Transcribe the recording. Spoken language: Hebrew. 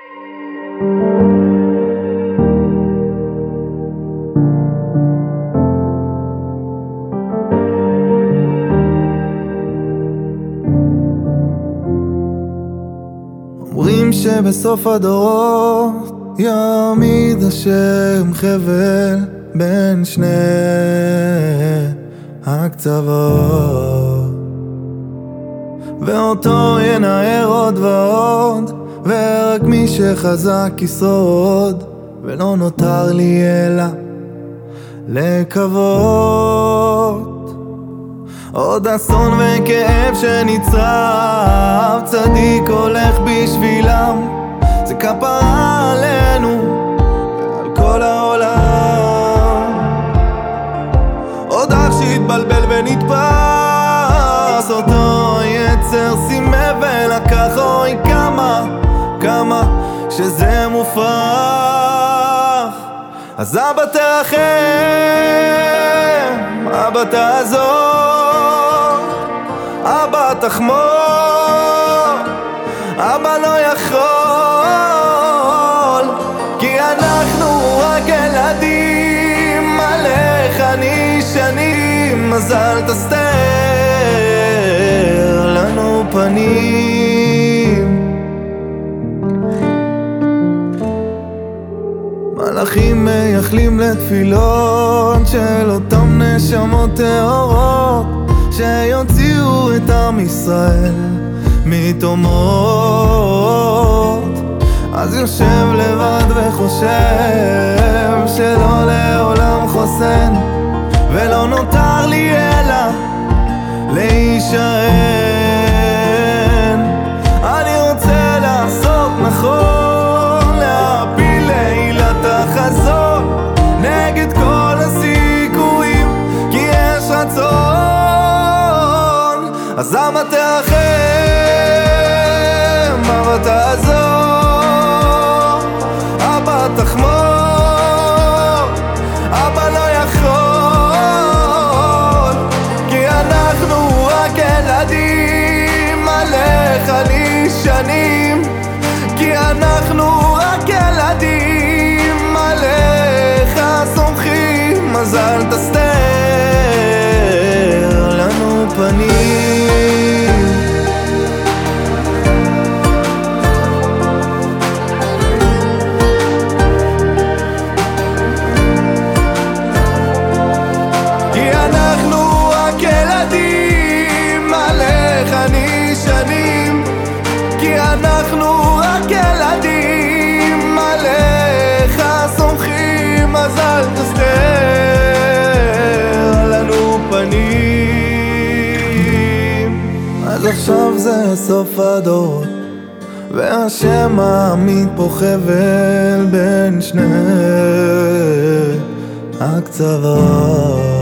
אומרים שבסוף הדורות יעמיד השם חבל בין שני הקצוות, ואותו ינער עוד ועוד, ורק מי שחזק ישרוד, ולא נותר לי אלא לקוות. עוד אסון וכאב שניצב, צדיק הולך בשבילם, זה כפרה עלינו ועל כל העולם. עוד אח שהתבלבל ונתפס, אותו יצר סימא ולקח, אוי כמה שזה מופרך. אז אבא תרחם, אבא תעזור, אבא תחמור, אבא לא יכול, כי אנחנו רק ילדים, עליך נשענים, אז אל תסתר לנו פנים. מלאכים מייחלים לתפילות של אותם נשמות טהורות, שיוציאו את עם ישראל מתומות. אז יושב לבד וחושב שלא לעולם חוסן, ולא נותר לי אלא להישען. אני רוצה לעשות נכון, להפיל לעילת החזון, נגד כל הסיכויים, כי יש רצון. אז אבא תרחם, אבא תעזור, אבא תחמור, אבא לא יכול, כי אנחנו רק ילדים, עליך נשענים, כי אנחנו רק ילדים, עליך סומכים, אז אל תסתר לנו פנים. כי אנחנו רק ילדים, עליך סומכים, אז אל תסתר לנו פנים. אז עכשיו זה סוף הדורות, והשם מעמיד פה חבל בין שני הקצוות.